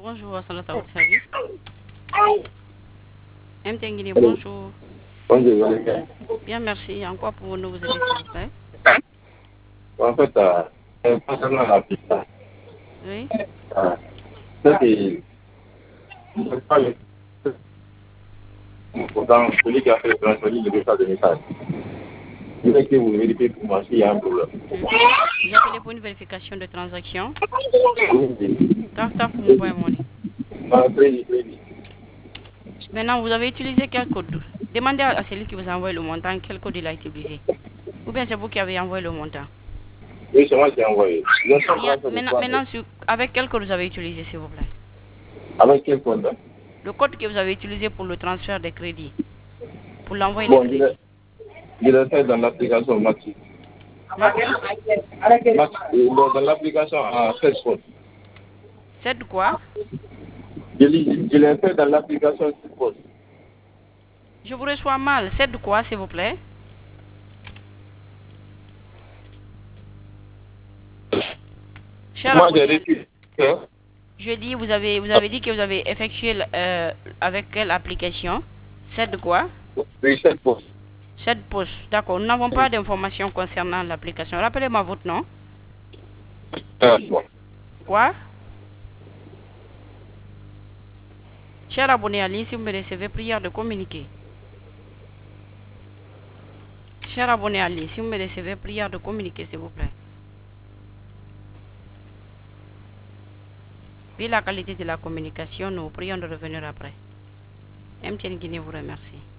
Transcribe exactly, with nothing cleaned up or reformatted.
Bonjour, Salat à votre service. M T N Guinée, bonjour. Bonjour, vous allez bien? Bien, merci. En quoi pouvons-nous vous aider, s'il vous plaît? En fait, euh, concernant la pista, Oui. euh, ça c'est c'est pas le pourtant celui qui a fait le transfert de message de message. Je vais que vous vérifiez pour moi s'il y a un problème. Hmm. Vous appelez pour une vérification de transaction. Oui, Taf pour mobile money. ah, crédit, crédit. Maintenant, vous avez utilisé quel code? Demandez à celui qui vous a envoyé le montant quel code il a utilisé. Ou bien c'est vous qui avez envoyé le montant. Oui, c'est moi qui ai envoyé. Je suis en Bien, train de maintenant, faire maintenant sur- avec quel code vous avez utilisé, s'il vous plaît? avec quel compte? Hein? Le code que vous avez utilisé pour le transfert des crédits. Pour l'envoyer des Bon, je l'ai crédits. je l'ai fait dans l'application Maxi. Max? Max, euh, dans l'application à seize poste. C'est de quoi? Je l'ai je l'ai fait dans l'application seize poste. Je vous reçois mal. C'est de quoi, s'il vous plaît? Cher Moi, j'ai abonné, reçu. Hein? je dis, vous avez, vous avez dit que vous avez effectué euh, avec quelle application? C'est de quoi? Oui, seize poste. Cette poste. D'accord. Nous n'avons pas d'informations concernant l'application. Rappelez-moi votre nom. Ah, bon. Quoi? Cher abonné à ligne, si vous me recevez, prière de communiquer. Cher abonné à ligne, si vous me recevez, prière de communiquer, s'il vous plaît. Vu la qualité de la communication, nous prions de revenir après. M T N Guinée vous remercie.